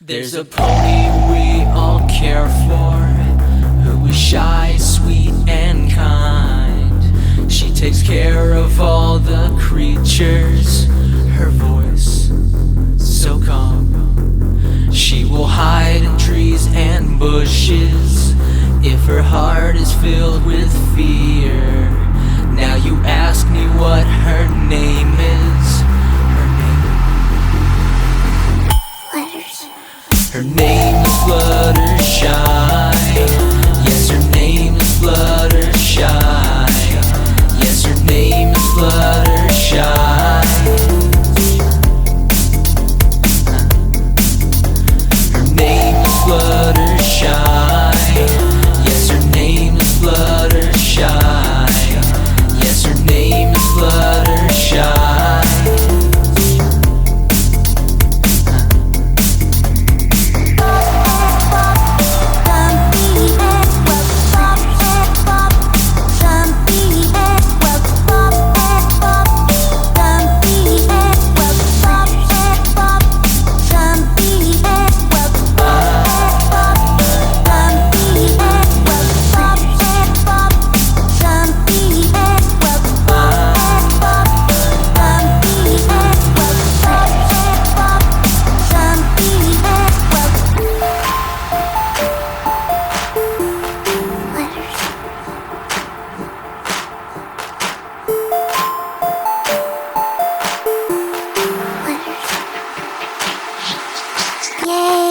There's a pony we all care for, who is shy, sweet, and kind. She takes care of all the creatures, her voice so calm. She will hide in trees and bushes if her heart is filled with fear. Now you ask me what her name is. Her name is Fluttershy. Yes, her name is Fluttershy. Yes, her name is Fluttershy. Her name is Fluttershy. Yes, her name is Fluttershy. Yes, her name is Fluttershy. Yeah.